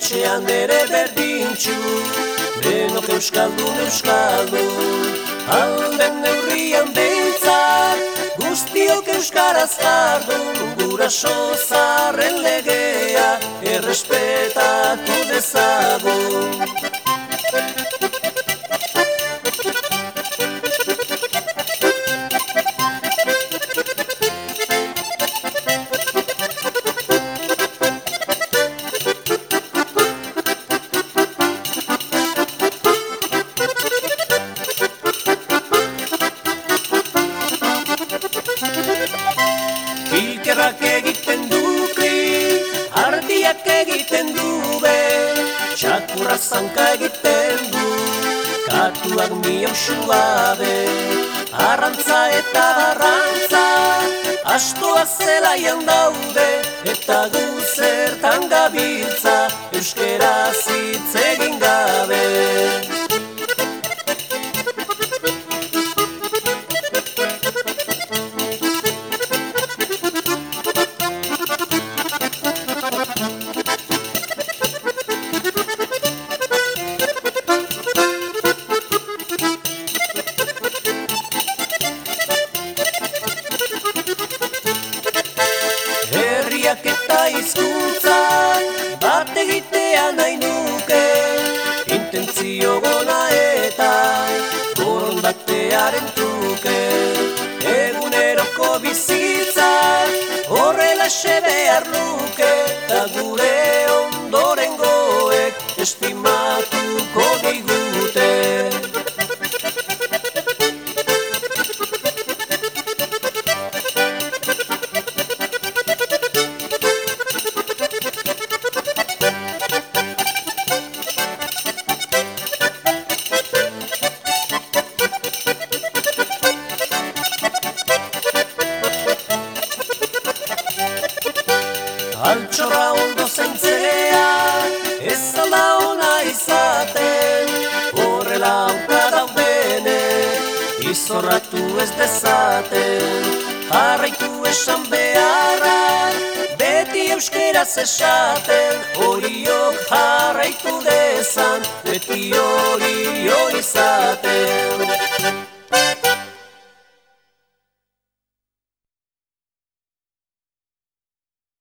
etxean ere berdintxu, denok euskaldun, alden neurrian behintzat, guztiok euskaraz jardun, guraso zaharren legea, errespetatu dezagun. Kilkerrak egiten du kri, ardiak egiten du be, txakurra zanka egiten du, katuak miausu gabe. Arrantza eta arrantza, astoa zelaian daude, eta gu zertan gabiltza, euskeraz hitz egin gabe. Herriak eta hizkuntzak bat egitea nahi nuke, intentzio gona eta borondatearen truke. Eguneroko bizitzak horrelaxe behar luke, eta gure ondorengoek estimatuko digute. Altxorra ondo zaintzea, ez ala ona izaten, horrela auka daudene, izorratu ez dezaten. Jarraitu esan beharra, beti euskeraz esaten, horiok jarraitu dezan, beti hori izaten.